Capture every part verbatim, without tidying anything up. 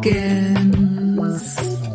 Morgens.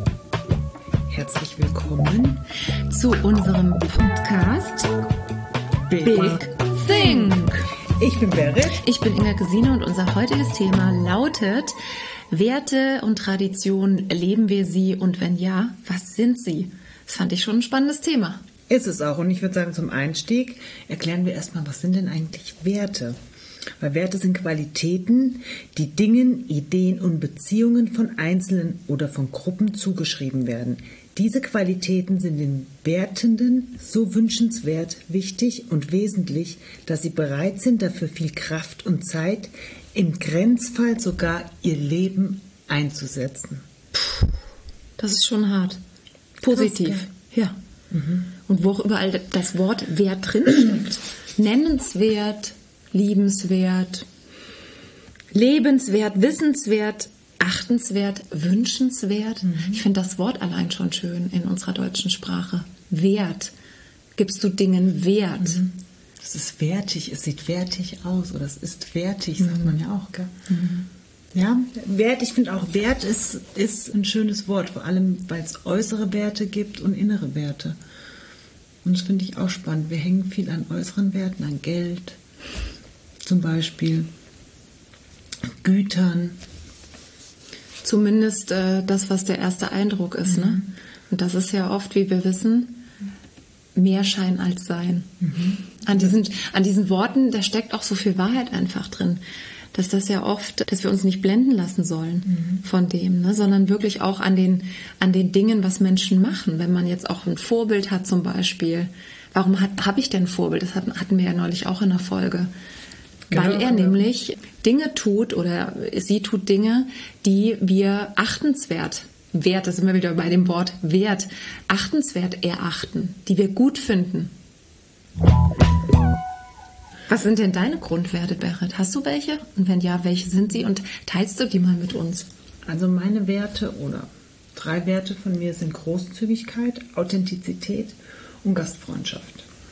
Herzlich willkommen zu unserem Podcast Big, Big Think. Ich bin Berit. Ich bin Inga Gesine und unser heutiges Thema lautet: Werte und Traditionen, leben wir sie und wenn ja, was sind sie? Das fand ich schon ein spannendes Thema. Ist es auch. Und ich würde sagen, zum Einstieg erklären wir erstmal, was sind denn eigentlich Werte? Weil Werte sind Qualitäten, die Dingen, Ideen und Beziehungen von Einzelnen oder von Gruppen zugeschrieben werden. Diese Qualitäten sind den Wertenden so wünschenswert, wichtig und wesentlich, dass sie bereit sind, dafür viel Kraft und Zeit, im Grenzfall sogar ihr Leben einzusetzen. Puh, das ist schon hart. Positiv. Krass, ja. Mhm. Und wo auch überall das Wort Wert drinsteckt. Nennenswert, liebenswert, lebenswert, wissenswert, achtenswert, wünschenswert. Mhm. Ich finde das Wort allein schon schön in unserer deutschen Sprache. Wert. Gibst du Dingen Wert? Mhm. Es ist wertig, es sieht wertig aus oder es ist wertig, sagt mhm. man ja auch, gell? Mhm. Ja, Wert, ich finde auch Wert ist, ist ein schönes Wort, vor allem weil es äußere Werte gibt und innere Werte. Und das finde ich auch spannend. Wir hängen viel an äußeren Werten, an Geld zum Beispiel, Gütern. Zumindest äh, das, was der erste Eindruck ist. Mhm. Ne? Und das ist ja oft, wie wir wissen, mehr Schein als Sein. Mhm. An diesen, an diesen Worten, da steckt auch so viel Wahrheit einfach drin. Dass das ja oft, dass wir uns nicht blenden lassen sollen mhm. von dem, ne? Sondern wirklich auch an den, an den Dingen, was Menschen machen. Wenn man jetzt auch ein Vorbild hat zum Beispiel. Warum habe ich denn ein Vorbild? Das hatten, hatten wir ja neulich auch in der Folge. Genau, Weil er genau. nämlich Dinge tut oder sie tut Dinge, die wir achtenswert, Wert, da sind wir wieder bei dem Wort Wert, achtenswert erachten, die wir gut finden. Was sind denn deine Grundwerte, Berit? Hast du welche? Und wenn ja, welche sind sie? Und teilst du die mal mit uns? Also meine Werte oder drei Werte von mir sind Großzügigkeit, Authentizität und Gastfreundschaft.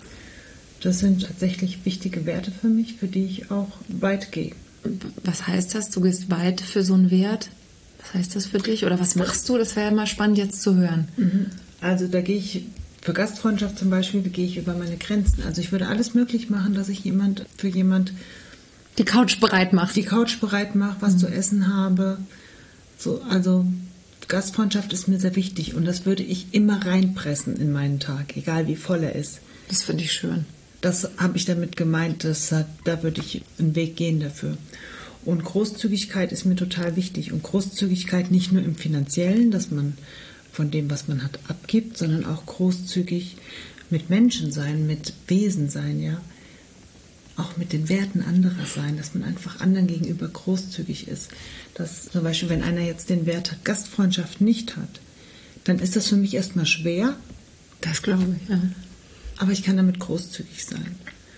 Das sind tatsächlich wichtige Werte für mich, für die ich auch weit gehe. Was heißt das? Du gehst weit für so einen Wert? Was heißt das für dich? Oder was machst du? Das wäre ja mal spannend jetzt zu hören. Also da gehe ich, für Gastfreundschaft zum Beispiel, gehe ich über meine Grenzen. Also ich würde alles möglich machen, dass ich jemand für jemand die Couch bereit mache. Die Couch bereit mache, was mhm. zu essen habe. So, also Gastfreundschaft ist mir sehr wichtig und das würde ich immer reinpressen in meinen Tag, egal wie voll er ist. Das finde ich schön. Das habe ich damit gemeint, dass, da würde ich einen Weg gehen dafür. Und Großzügigkeit ist mir total wichtig. Und Großzügigkeit nicht nur im Finanziellen, dass man von dem, was man hat, abgibt, sondern auch großzügig mit Menschen sein, mit Wesen sein, ja. Auch mit den Werten anderer sein, dass man einfach anderen gegenüber großzügig ist. Dass zum Beispiel, wenn einer jetzt den Wert Gastfreundschaft nicht hat, dann ist das für mich erstmal schwer. Das glaube ich, ja. Aber ich kann damit großzügig sein.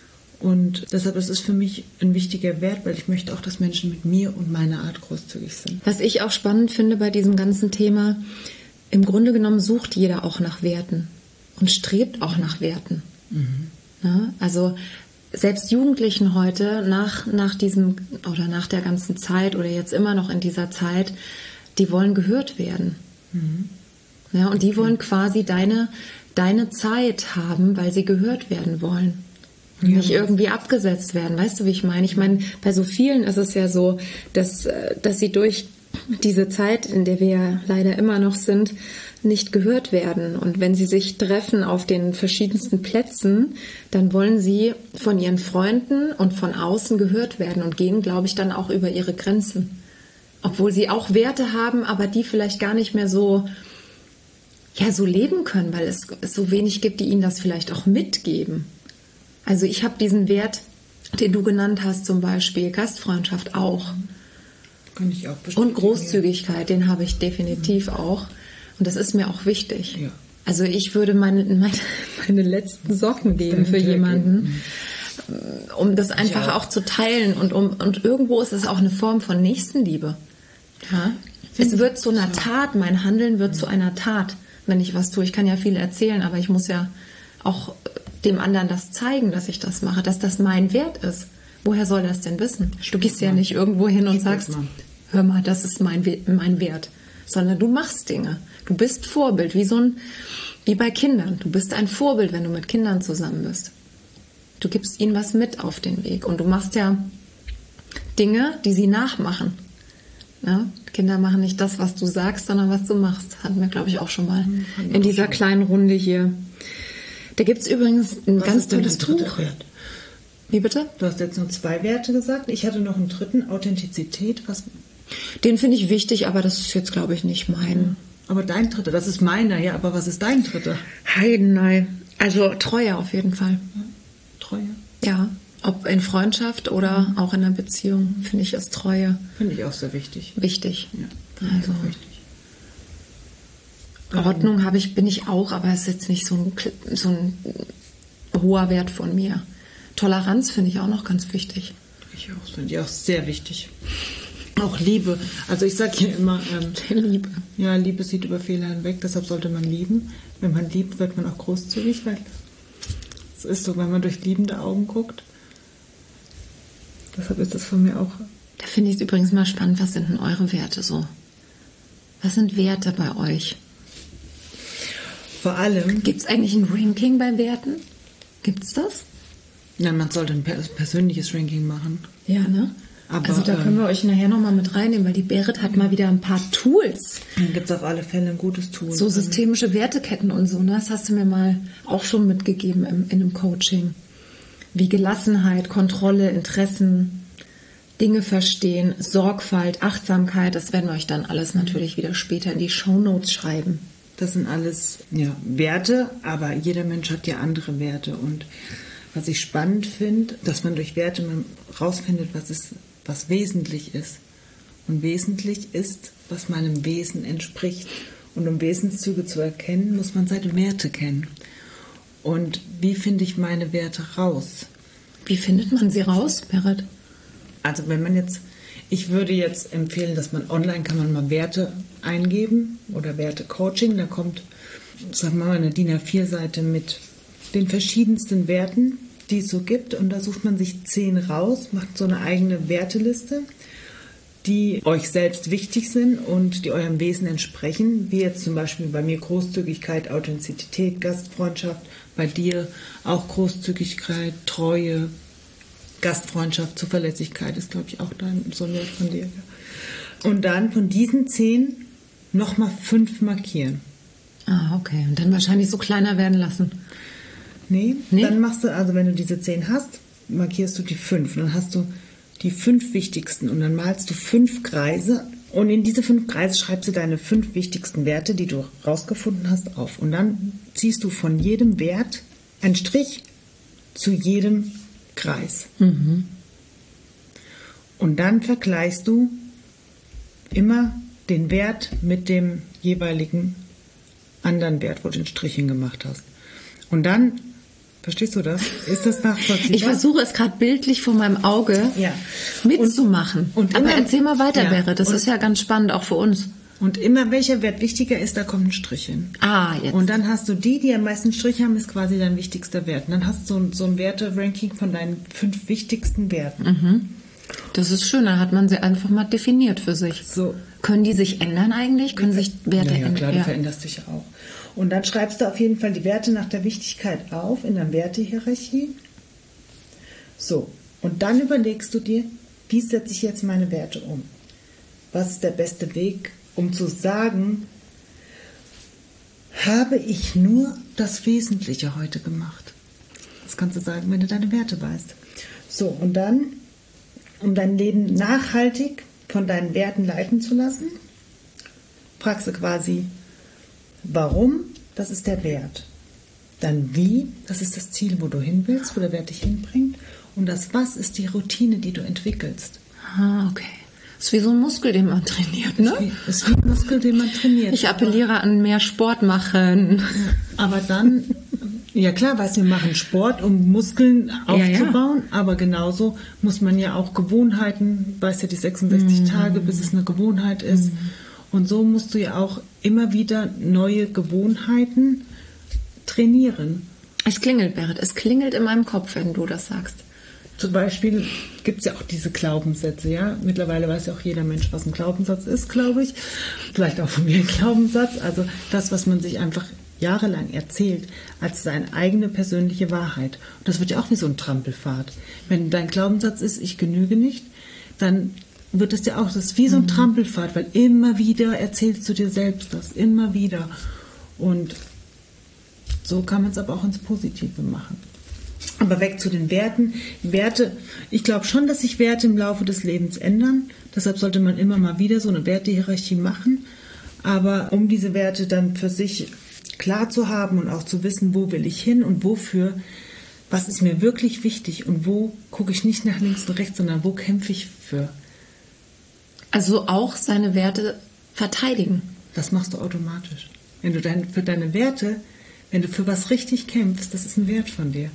Und deshalb ist es für mich ein wichtiger Wert, weil ich möchte auch, dass Menschen mit mir und meiner Art großzügig sind. Was ich auch spannend finde bei diesem ganzen Thema, im Grunde genommen sucht jeder auch nach Werten und strebt auch nach Werten. Mhm. Ja, also selbst Jugendlichen heute nach, nach diesem oder nach der ganzen Zeit oder jetzt immer noch in dieser Zeit, die wollen gehört werden. Mhm. Ja, und die okay. wollen quasi deine deine Zeit haben, weil sie gehört werden wollen. Und ja. nicht irgendwie abgesetzt werden. Weißt du, wie ich meine? Ich meine, bei so vielen ist es ja so, dass, dass sie durch diese Zeit, in der wir ja leider immer noch sind, nicht gehört werden. Und wenn sie sich treffen auf den verschiedensten Plätzen, dann wollen sie von ihren Freunden und von außen gehört werden und gehen, glaube ich, dann auch über ihre Grenzen. Obwohl sie auch Werte haben, aber die vielleicht gar nicht mehr so ja, so leben können, weil es, es so wenig gibt, die ihnen das vielleicht auch mitgeben. Also ich habe diesen Wert, den du genannt hast, zum Beispiel Gastfreundschaft auch. Kann ich auch bestätigen. Und Großzügigkeit, den habe ich definitiv mhm. auch. Und das ist mir auch wichtig. Ja. Also ich würde meine, meine, meine letzten Socken geben für jemanden, mhm. um das einfach auch. auch zu teilen. Und, um, und irgendwo ist es auch eine Form von Nächstenliebe. Ja? Es wird zu einer Tat, mein Handeln wird mhm. zu einer Tat. Wenn ich was tue. Ich kann ja viel erzählen, aber ich muss ja auch dem anderen das zeigen, dass ich das mache, dass das mein Wert ist. Woher soll er es denn wissen? Du gehst ja nicht irgendwo hin und sagst, hör mal, das ist mein, mein Wert. Sondern du machst Dinge. Du bist Vorbild, wie so ein, wie bei Kindern. Du bist ein Vorbild, wenn du mit Kindern zusammen bist. Du gibst ihnen was mit auf den Weg. Und du machst ja Dinge, die sie nachmachen. Ja? Kinder machen nicht das, was du sagst, sondern was du machst. Hatten wir, glaube ich, auch schon mal mhm, in dieser kleinen Runde hier. Da gibt es übrigens ein was ganz tolles Tuch. Wert? Wie bitte? Du hast jetzt nur zwei Werte gesagt. Ich hatte noch einen dritten, Authentizität. Was? Den finde ich wichtig, aber das ist jetzt, glaube ich, nicht mein. Aber dein dritter, das ist meiner, ja, aber was ist dein dritter? Heidenei. Also Treue auf jeden Fall. Ja. Treue? Ja, ob in Freundschaft oder mhm. auch in einer Beziehung, finde ich, ist Treue. Finde ich auch sehr wichtig. Wichtig. Ja, also auch wichtig. Ordnung habe ich, bin ich auch, aber es ist jetzt nicht so ein, so ein hoher Wert von mir. Toleranz finde ich auch noch ganz wichtig. Ich auch, finde ich auch sehr wichtig. Auch Liebe. Also ich sage hier immer, ähm, Liebe. Ja, Liebe sieht über Fehler hinweg, deshalb sollte man lieben. Wenn man liebt, wird man auch großzügig, weil es ist so, wenn man durch liebende Augen guckt. Deshalb ist das von mir auch. Da finde ich es übrigens mal spannend, was sind denn eure Werte so? Was sind Werte bei euch? Vor allem. Gibt es eigentlich ein Ranking bei Werten? Gibt es das? Nein, man sollte ein persönliches Ranking machen. Ja, ne? Aber, also da können wir euch nachher nochmal mit reinnehmen, weil die Berit hat mal wieder ein paar Tools. Dann gibt es auf alle Fälle ein gutes Tool. So systemische Werteketten und so, ne? Das hast du mir mal auch schon mitgegeben im, in einem Coaching. Wie Gelassenheit, Kontrolle, Interessen, Dinge verstehen, Sorgfalt, Achtsamkeit, das werden wir euch dann alles natürlich wieder später in die Shownotes schreiben. Das sind alles ja, Werte, aber jeder Mensch hat ja andere Werte. Und was ich spannend finde, dass man durch Werte man rausfindet, was ist, was wesentlich ist. Und wesentlich ist, was meinem Wesen entspricht. Und um Wesenszüge zu erkennen, muss man seine Werte kennen. Und wie finde ich meine Werte raus? Wie findet man sie raus, Berit? Also wenn man jetzt, ich würde jetzt empfehlen, dass man online kann man mal Werte eingeben oder Werte-Coaching. Da kommt, sagen wir mal, eine D I N A vier Seite mit den verschiedensten Werten, die es so gibt. Und da sucht man sich zehn raus, macht so eine eigene Werteliste, die euch selbst wichtig sind und die eurem Wesen entsprechen. Wie jetzt zum Beispiel bei mir Großzügigkeit, Authentizität, Gastfreundschaft. Bei dir auch Großzügigkeit, Treue, Gastfreundschaft, Zuverlässigkeit ist, glaube ich, auch dann so ein Wert von dir. Und dann von diesen zehn nochmal fünf markieren. Ah, okay. Und dann wahrscheinlich so kleiner werden lassen. Nee, nee, dann machst du, also wenn du diese zehn hast, markierst du die fünf. Und dann hast du die fünf wichtigsten und dann malst du fünf Kreise und in diese fünf Kreise schreibst du deine fünf wichtigsten Werte, die du rausgefunden hast, auf. Und dann ziehst du von jedem Wert einen Strich zu jedem Kreis. Mhm. Und dann vergleichst du immer den Wert mit dem jeweiligen anderen Wert, wo du den Strich hingemacht hast. Und dann, verstehst du das? Ist das nachvollziehbar? Ich versuche es gerade bildlich vor meinem Auge ja. mitzumachen. Und, und Aber immer, erzähl mal weiter, ja, Berit. Das und, ist ja ganz spannend, auch für uns. Und immer welcher Wert wichtiger ist, da kommt ein Strich hin. Ah, jetzt. Und dann hast du die, die am meisten Strich haben, ist quasi dein wichtigster Wert. Und dann hast du so ein, so ein Werte-Ranking von deinen fünf wichtigsten Werten. Mhm. Das ist schön, dann hat man sie einfach mal definiert für sich. So. Können die sich ändern eigentlich? Können sich Werte ändern? Ja, klar, du ja. veränderst dich auch. Und dann schreibst du auf jeden Fall die Werte nach der Wichtigkeit auf in der Wertehierarchie. So, und dann überlegst du dir, wie setze ich jetzt meine Werte um? Was ist der beste Weg, um zu sagen, habe ich nur das Wesentliche heute gemacht? Das kannst du sagen, wenn du deine Werte weißt. So, und dann, um dein Leben nachhaltig von deinen Werten leiten zu lassen, fragst du quasi, warum? Das ist der Wert. Dann wie? Das ist das Ziel, wo du hin willst, wo der Wert dich hinbringt. Und das was ist die Routine, die du entwickelst. Ah, okay. Das ist wie so ein Muskel, den man trainiert, ne? Das ist wie ein Muskel, den man trainiert. Ich appelliere an mehr Sport machen. Aber dann, ja klar, weißt du, wir machen Sport, um Muskeln aufzubauen, ja, ja. aber genauso muss man ja auch Gewohnheiten, weißt du, die sechsundsechzig mhm. Tage, bis es eine Gewohnheit ist. Mhm. Und so musst du ja auch immer wieder neue Gewohnheiten trainieren. Es klingelt, Berit, es klingelt in meinem Kopf, wenn du das sagst. Zum Beispiel gibt es ja auch diese Glaubenssätze, ja. Mittlerweile weiß ja auch jeder Mensch, was ein Glaubenssatz ist, glaube ich. Vielleicht auch von mir ein Glaubenssatz. Also das, was man sich einfach jahrelang erzählt, als seine eigene persönliche Wahrheit. Und das wird ja auch wie so ein Trampelpfad. Wenn dein Glaubenssatz ist, ich genüge nicht, dann wird es dir auch, das ist wie so ein mhm. Trampelpfad, weil immer wieder erzählst du dir selbst das, immer wieder. Und so kann man es aber auch ins Positive machen. Aber weg zu den Werten. Werte, ich glaube schon, dass sich Werte im Laufe des Lebens ändern. Deshalb sollte man immer mal wieder so eine Wertehierarchie machen. Aber um diese Werte dann für sich klar zu haben und auch zu wissen, wo will ich hin und wofür, was ist mir wirklich wichtig und wo gucke ich nicht nach links und rechts, sondern wo kämpfe ich für. Also auch seine Werte verteidigen. Das machst du automatisch. Wenn du dein, für deine Werte, wenn du für was richtig kämpfst, das ist ein Wert von dir.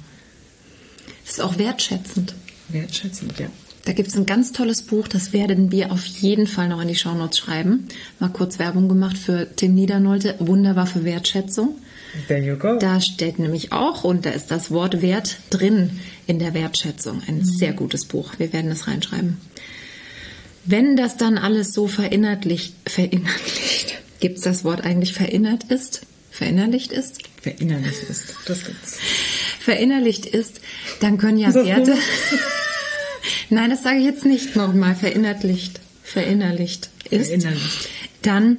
Das ist auch wertschätzend. Wertschätzend, ja. Da gibt es ein ganz tolles Buch, das werden wir auf jeden Fall noch in die Shownotes schreiben. Mal kurz Werbung gemacht für Tim Niedernolte, Wunderbar für Wertschätzung. There you go. Da steht nämlich auch, und da ist das Wort Wert drin in der Wertschätzung. Ein mhm. sehr gutes Buch. Wir werden das reinschreiben. Wenn das dann alles so verinnerlicht, verinnerlicht, gibt es das Wort eigentlich verinnert ist? Verinnerlicht ist? Verinnerlicht ist, das gibt's. Verinnerlicht ist, dann können ja Werte... Nein, das sage ich jetzt nicht nochmal. Verinnerlicht, verinnerlicht ist. Verinnerlicht. Dann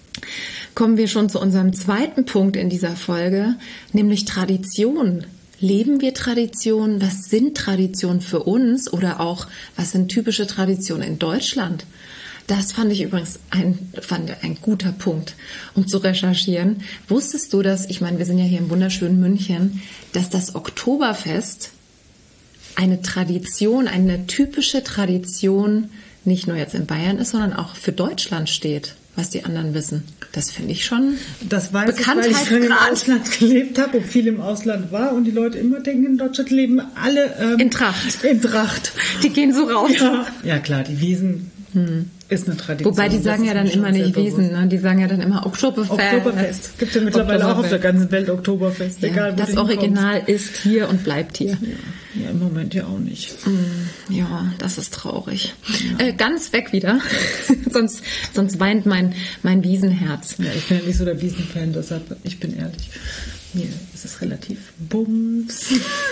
kommen wir schon zu unserem zweiten Punkt in dieser Folge, nämlich Tradition. Leben wir Traditionen? Was sind Traditionen für uns? Oder auch, was sind typische Traditionen in Deutschland? Das fand ich übrigens ein, fand ein guter Punkt, um zu recherchieren. Wusstest du, dass, ich meine, wir sind ja hier im wunderschönen München, dass das Oktoberfest eine Tradition, eine typische Tradition, nicht nur jetzt in Bayern ist, sondern auch für Deutschland steht, was die anderen wissen. Das finde ich schon das weiß ich, weil ich schon im Ausland gelebt habe und viel im Ausland war und die Leute immer denken, in Deutschland leben alle ähm, in Tracht. In Tracht. Die gehen so raus. Ja, ja klar, die Wiesen hm. ist eine Tradition. Wobei die sagen ja dann immer nicht Wiesen, ne? Die sagen ja dann immer Oktoberfest. Oktoberfest. Gibt es ja mittlerweile auch auf der ganzen Welt Oktoberfest. Ja, egal, wo das Original ist hier und bleibt hier. Ja, ja, im Moment ja auch nicht. Ja, das ist traurig. Ja. Äh, ganz weg wieder. sonst, sonst weint mein, mein Wiesenherz. Ja, ich bin ja nicht so der Wiesenfan, deshalb, ich bin ehrlich, mir ist es relativ bums.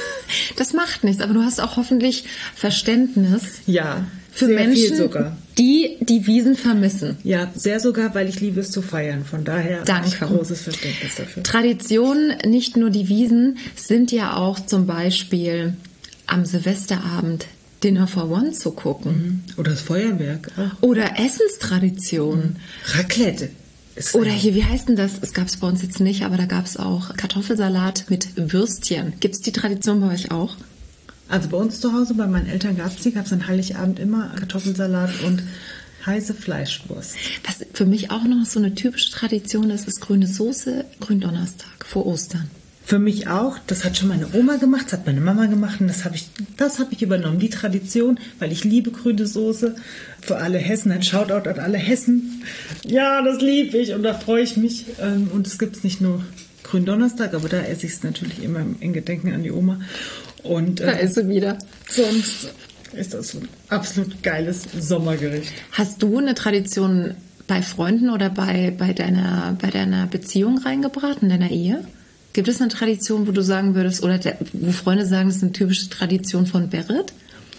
Das macht nichts, aber du hast auch hoffentlich Verständnis. Ja, für sehr Menschen, viel sogar. die die Wiesen vermissen. Ja, sehr sogar, weil ich liebe es zu feiern. Von daher Danke. Habe ich großes Verständnis dafür. Traditionen, nicht nur die Wiesen, sind ja auch zum Beispiel am Silvesterabend Dinner for One zu gucken. Oder das Feuerwerk. Ach. Oder Essenstraditionen. Raclette. Oder hier, wie heißt denn das? Es gab es bei uns jetzt nicht, aber da gab es auch Kartoffelsalat mit Würstchen. Gibt es die Tradition bei euch auch? Also bei uns zu Hause, bei meinen Eltern gab es die, gab es an Heiligabend immer Kartoffelsalat und heiße Fleischwurst. Was für mich auch noch so eine typische Tradition ist, ist grüne Soße, Gründonnerstag vor Ostern. Für mich auch. Das hat schon meine Oma gemacht, das hat meine Mama gemacht und das habe ich, das habe ich übernommen, die Tradition, weil ich liebe grüne Soße. Für alle Hessen, ein Shoutout an alle Hessen. Ja, das liebe ich und da freue ich mich. Und es gibt es nicht nur Gründonnerstag, aber da esse ich es natürlich immer in Gedenken an die Oma. Und, da äh, ist sie wieder. Sonst ist das so ein absolut geiles Sommergericht. Hast du eine Tradition bei Freunden oder bei, bei, deiner, bei deiner Beziehung reingebracht, in deiner Ehe? Gibt es eine Tradition, wo du sagen würdest, oder der, wo Freunde sagen, das ist eine typische Tradition von Berit?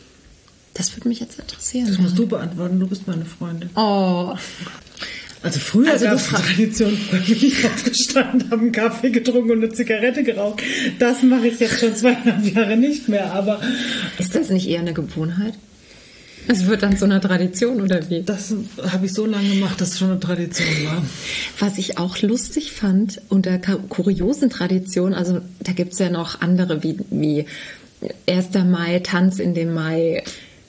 Das würde mich jetzt interessieren. Das musst du beantworten, du bist meine Freundin. Oh. Also früher also gab es eine Tradition, früher bin ich aufgestanden, habe einen Kaffee getrunken und eine Zigarette geraucht. Das mache ich jetzt schon zweieinhalb Jahre nicht mehr, aber... Ist das nicht eher eine Gewohnheit? Es wird dann zu einer Tradition, oder wie? Das habe ich so lange gemacht, dass es schon eine Tradition war. Was ich auch lustig fand, unter kuriosen Traditionen, also da gibt es ja noch andere, wie, wie erster Mai, Tanz in dem Mai,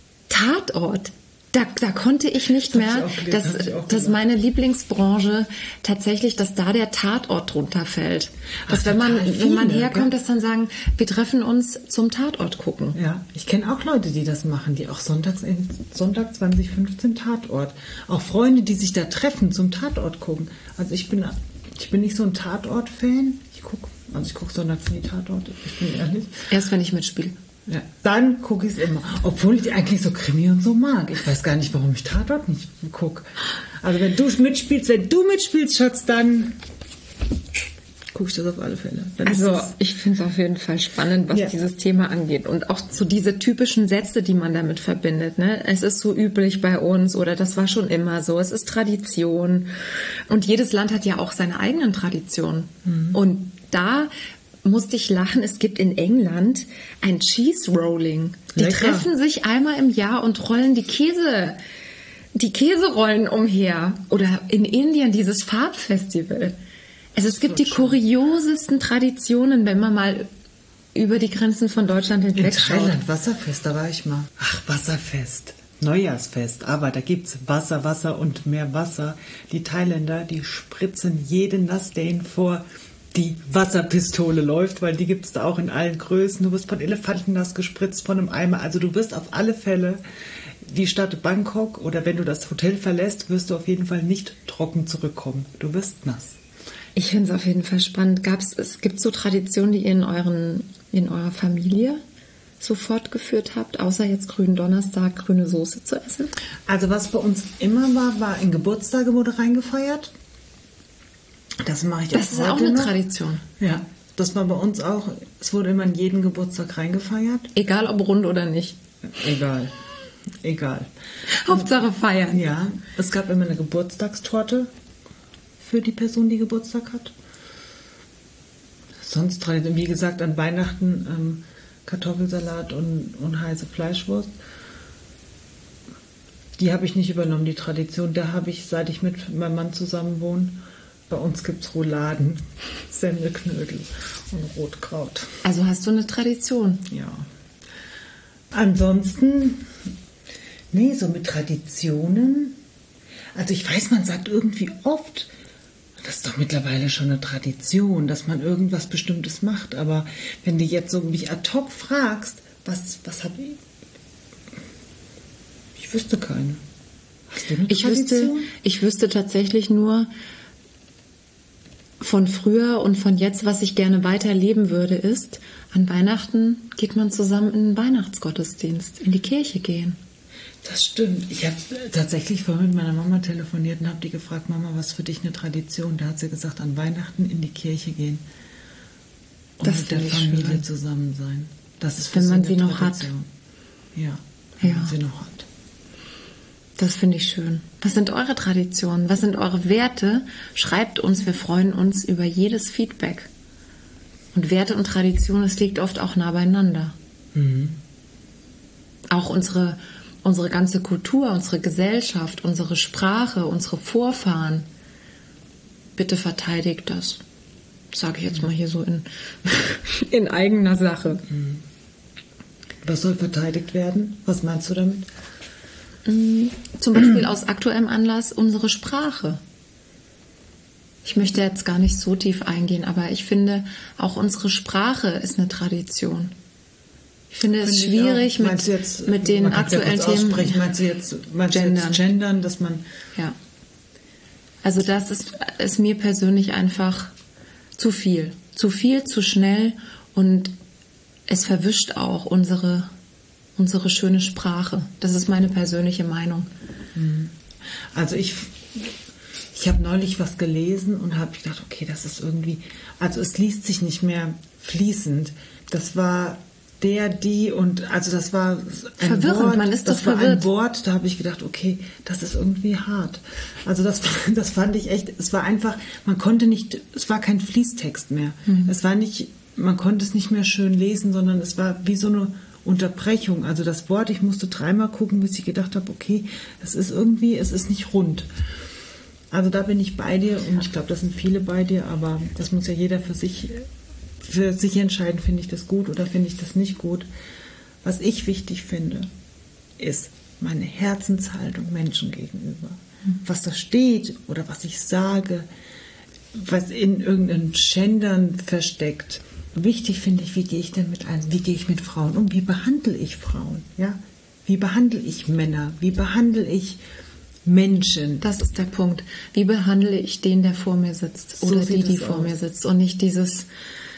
Tatort. Da, da konnte ich nicht das mehr, ich dass, dass meine Lieblingsbranche tatsächlich, dass da der Tatort drunter fällt. Dass wenn man, viele, wenn man herkommt, ja, dass dann sagen, wir treffen uns zum Tatort gucken. Ja, ich kenne auch Leute, die das machen, die auch sonntags, Sonntag zwanzig fünfzehn Tatort. Auch Freunde, die sich da treffen, zum Tatort gucken. Also ich bin, ich bin nicht so ein Tatort-Fan. Ich gucke, also ich gucke sonntags nie Tatorte, ich bin ehrlich. Erst wenn ich mitspiele. Ja, dann gucke ich es immer. Obwohl ich eigentlich so Krimi und so mag. Ich weiß gar nicht, warum ich Tatort nicht gucke. Also wenn du mitspielst, wenn du mitspielst, Schatz, dann gucke ich das auf alle Fälle. Dann also ich finde es auf jeden Fall spannend, was ja. dieses Thema angeht. Und auch so diese typischen Sätze, die man damit verbindet. Ne? Es ist so üblich bei uns oder das war schon immer so. Es ist Tradition. Und jedes Land hat ja auch seine eigenen Traditionen. Mhm. Und da musste ich lachen, es gibt in England ein Cheese Rolling. Die Lecker. treffen sich einmal im Jahr und rollen die Käse, die Käserollen umher. Oder in Indien dieses Farbfestival. Also es gibt die kuriosesten Traditionen, wenn man mal über die Grenzen von Deutschland hinweg schaut. In Thailand, Wasserfest, da war ich mal. Ach, Wasserfest. Neujahrsfest, aber da gibt's Wasser, Wasser und mehr Wasser. Die Thailänder, die spritzen jeden nass, der ihnen vor die Wasserpistole läuft, weil die gibt es da auch in allen Größen. Du wirst von Elefanten nass gespritzt, von einem Eimer. Also du wirst auf alle Fälle die Stadt Bangkok oder wenn du das Hotel verlässt, wirst du auf jeden Fall nicht trocken zurückkommen. Du wirst nass. Ich finde es auf jeden Fall spannend. Gab's, es gibt so Traditionen, die ihr in, euren, in eurer Familie so fortgeführt habt, außer jetzt grünen Donnerstag, grüne Soße zu essen? Also was bei uns immer war, war in Geburtstage wurde reingefeiert. Das mache ich Das ist auch eine noch. Tradition. Ja, das war bei uns auch. Es wurde immer in jeden Geburtstag reingefeiert. Egal ob rund oder nicht. Egal. Egal. Hauptsache feiern. Ja, es gab immer eine Geburtstagstorte für die Person, die Geburtstag hat. Sonst, wie gesagt, an Weihnachten ähm, Kartoffelsalat und, und heiße Fleischwurst. Die habe ich nicht übernommen, die Tradition. Da habe ich, seit ich mit meinem Mann zusammen wohne, bei uns gibt es Rouladen, Semmelknödel und Rotkraut. Also hast du eine Tradition? Ja. Ansonsten, nee, so mit Traditionen. Also ich weiß, man sagt irgendwie oft, das ist doch mittlerweile schon eine Tradition, dass man irgendwas Bestimmtes macht. Aber wenn du jetzt so mich ad hoc fragst, was, was habe ich? Ich wüsste keine. Hast du eine ich Tradition? Wüsste, ich wüsste tatsächlich nur von früher und von jetzt, was ich gerne weiterleben würde, ist, an Weihnachten geht man zusammen in den Weihnachtsgottesdienst, in die Kirche gehen. Das stimmt. Ich habe tatsächlich vorhin mit meiner Mama telefoniert und habe die gefragt, Mama, was für dich eine Tradition? Da hat sie gesagt, an Weihnachten in die Kirche gehen und das mit der Familie schön. zusammen sein. Das ist für wenn man sie sie eine noch hat. Ja, wenn ja. man sie noch hat. Das finde ich schön. Was sind eure Traditionen? Was sind eure Werte? Schreibt uns, wir freuen uns über jedes Feedback. Und Werte und Traditionen, es liegt oft auch nah beieinander. Mhm. Auch unsere, unsere ganze Kultur, unsere Gesellschaft, unsere Sprache, unsere Vorfahren. Bitte verteidigt das. Sage ich jetzt mal hier so in, in eigener Sache. Mhm. Was soll verteidigt werden? Was meinst du damit? Zum Beispiel aus aktuellem Anlass unsere Sprache. Ich möchte jetzt gar nicht so tief eingehen, aber ich finde, auch unsere Sprache ist eine Tradition. Ich finde es finde schwierig mit, jetzt, mit den aktuellen ja Themen. Meinst du jetzt, meinst gendern. Du jetzt gendern, dass man... Ja. Also das ist, ist mir persönlich einfach zu viel. Zu viel, zu schnell und es verwischt auch unsere... unsere schöne Sprache. Das ist meine persönliche Meinung. Also ich, ich habe neulich was gelesen und habe gedacht, okay, das ist irgendwie, also es liest sich nicht mehr fließend. Das war der, die und also das war ein verwirrend, Wort, man ist das doch war verwirrt. ein Wort, da habe ich gedacht, okay, das ist irgendwie hart. Also das, das fand ich echt, es war einfach, man konnte nicht, es war kein Fließtext mehr. Mhm. Es war nicht, man konnte es nicht mehr schön lesen, sondern es war wie so eine Unterbrechung, also das Wort, ich musste dreimal gucken, bis ich gedacht habe, okay, es ist irgendwie, es ist nicht rund. Also da bin ich bei dir und ich glaube, das sind viele bei dir, aber das muss ja jeder für sich, für sich entscheiden, finde ich das gut oder finde ich das nicht gut. Was ich wichtig finde, ist meine Herzenshaltung Menschen gegenüber. Was da steht oder was ich sage, was in irgendeinem Gendern versteckt. Wichtig finde ich, wie gehe ich denn mit ein, wie gehe ich mit Frauen um, wie behandle ich Frauen, ja? Wie behandle ich Männer, wie behandle ich Menschen? Das ist der Punkt. Wie behandle ich den, der vor mir sitzt oder so die, die vor aus. mir sitzt und nicht dieses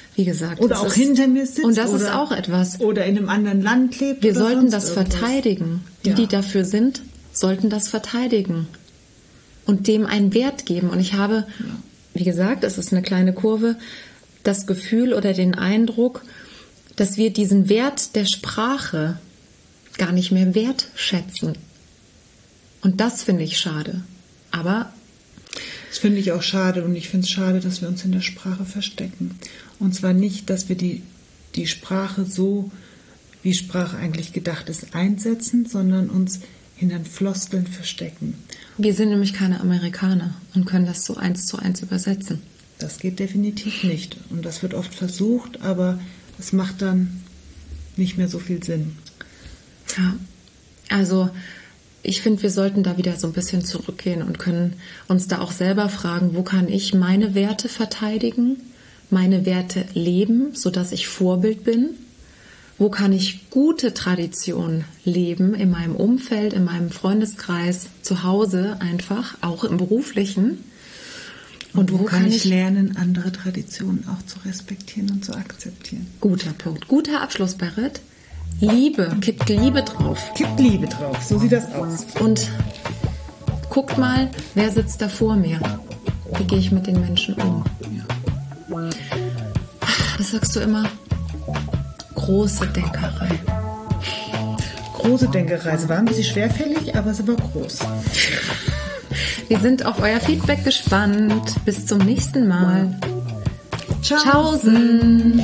wie gesagt. Oder auch ist, hinter mir sitzt. Und das oder, ist auch etwas. Oder in einem anderen Land lebt. Wir oder sollten das irgendwas. verteidigen. Die, Ja. die dafür sind, sollten das verteidigen. Und dem einen Wert geben. Und ich habe, ja. wie gesagt, es ist eine kleine Kurve, das Gefühl oder den Eindruck, dass wir diesen Wert der Sprache gar nicht mehr wertschätzen. Und das finde ich schade. Aber das finde ich auch schade und ich finde es schade, dass wir uns in der Sprache verstecken. Und zwar nicht, dass wir die, die Sprache so, wie Sprache eigentlich gedacht ist, einsetzen, sondern uns hinter Floskeln verstecken. Wir sind nämlich keine Amerikaner und können das so eins zu eins übersetzen. Das geht definitiv nicht. Und das wird oft versucht, aber es macht dann nicht mehr so viel Sinn. Ja, also ich finde, wir sollten da wieder so ein bisschen zurückgehen und können uns da auch selber fragen, wo kann ich meine Werte verteidigen, meine Werte leben, sodass ich Vorbild bin? Wo kann ich gute Traditionen leben in meinem Umfeld, in meinem Freundeskreis, zu Hause einfach, auch im Beruflichen? Und, und wo, wo kann ich, ich lernen, andere Traditionen auch zu respektieren und zu akzeptieren? Guter Punkt. Guter Abschluss, Berit. Liebe, kippt Liebe drauf. Kippt Liebe drauf, so sieht das aus. Und guckt mal, wer sitzt da vor mir? Wie gehe ich mit den Menschen um? Ja. Was sagst du immer? Große Denkerei. Große Denkerei. Es war ein bisschen schwerfällig, aber es war groß. Wir sind auf euer Feedback gespannt. Bis zum nächsten Mal. Tschaußen.